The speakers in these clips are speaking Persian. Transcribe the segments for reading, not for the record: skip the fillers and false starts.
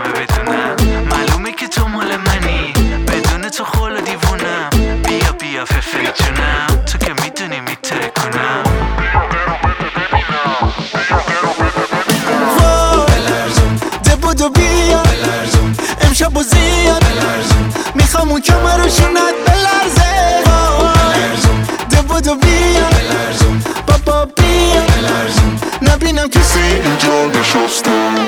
همه بدونم معلومه که تو مال منی بدون تو خول دیوونم بیا بیا ففری جونم تو که میدونی میتره کنم ده بودو بیا امشب و زیاد میخوام اون کمر رو شونت بلرزه ده بودو بیا بابا بیا نبینم کسی اینجا نشسته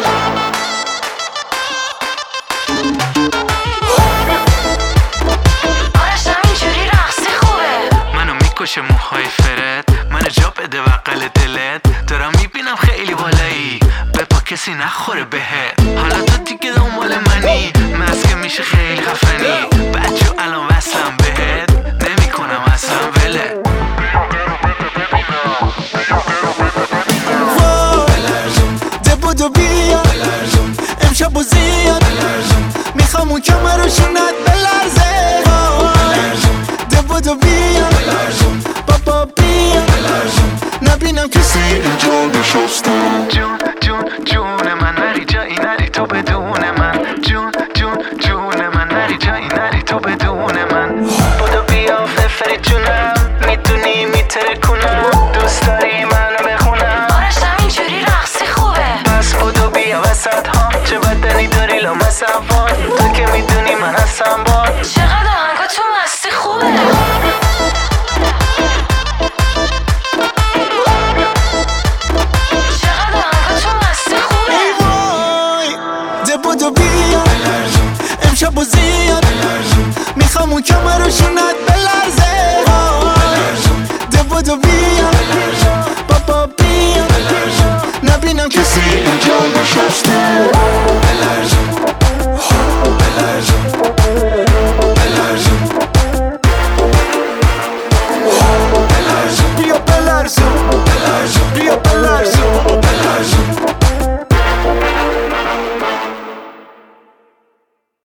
میکشه موهای فرد منو جا بده بقل دلت دارم میبینم خیلی بالایی بپا کسی نخوره بهت حالا تو دیگه دنبال منی مسکه میشه خیلی خفنی بچه الان وصلم بهت نمی کنم اصلا وله ده بودو بیا امشب و زیاد میخوام اون کمر رو شونت بلرزه ده بودو بیا بابا بیا نبینم کسی اینجا نشسته جون جون جون من نری جایی نری تو بدون من جون جون جون من نری جایی نری تو بدون من بودو بیا ففری جونم میتونی میتره کنم دوست داری منو بخونم آرشم اینجوری رقصی خوبه پس بودو بیا وسط ها چه بدنی داری لامصفان تو که میدونی من هستم باد چقدر آهنگا تو مستی خوبه بودو بیا امشب و زیاد میخوام اون کمر رو شونت بلرزه